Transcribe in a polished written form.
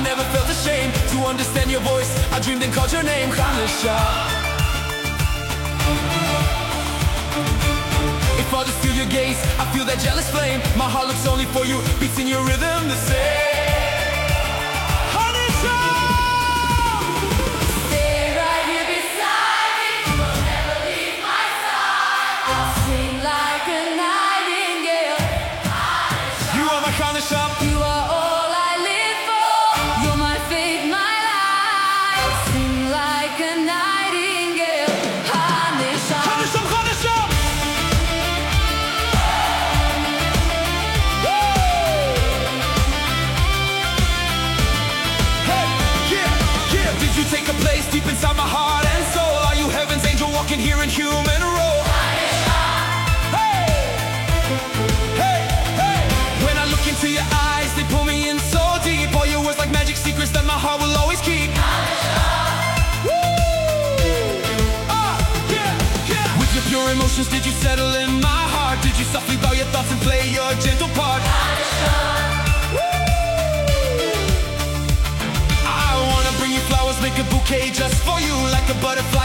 never felt ashamed to understand your voice. I dreamed and called your name, Khanisha. If I just feel your gaze, I feel that jealous flame. My heart looks only for you, beats in your rhythm the same. You are all I live for. You're my faith, my life. Sing like a nightingale. Khanisha. Khanisha, Khanisha. Hey, yeah, yeah. Did you take a place deep inside my heart and soul? Are you heaven's angel walking here in human role? To your eyes, they pull me in so deep. All your words like magic secrets that my heart will always keep. With your pure emotions, did you settle in my heart? Did you softly bow your thoughts and play your gentle part? I wanna bring you flowers, make a bouquet just for you. Like a butterfly